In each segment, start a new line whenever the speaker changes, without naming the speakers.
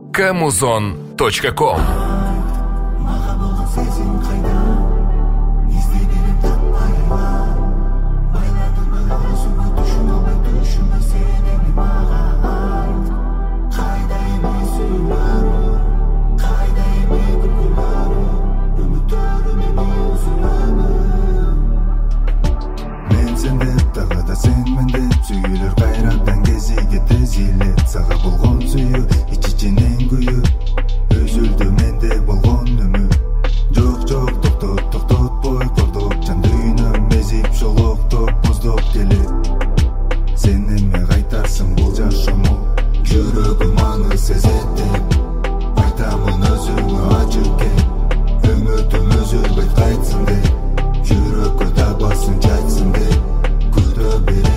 Kamuzon.com.
Сүйілер қайрадан кезеге тезилет саға болған сүйі ичичинен күйі өзүлдү менде болгон үмү жок токтот бой кордоп жан дүйнөм мезип шолоктоп боздоп келе сен эме кайтарсың бул жашоомо жүрөгүм аны сезет деп айтамын өзүңө ачык кеп үмүтүм өзүлбөй кайтсын деп жүрөккө табасың жайтсын деп күтө берем.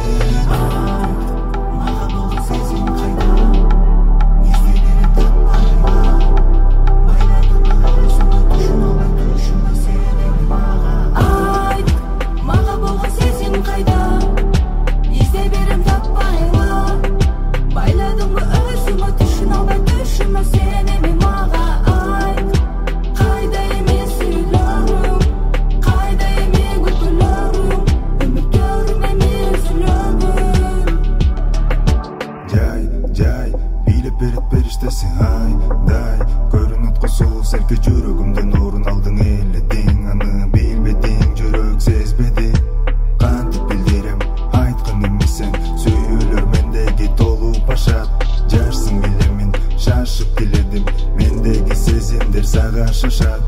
Бериштесиң айдай көрүнөт косул серке жүрөгүмдөн орун алдың эледиң аны билбедиң жүрөк сезбеди кантип билдирем айткан эмесең сүйүүлөр мендеги толуп башат жарсың билемин шашып келедим мендеги сезимдер сага шашат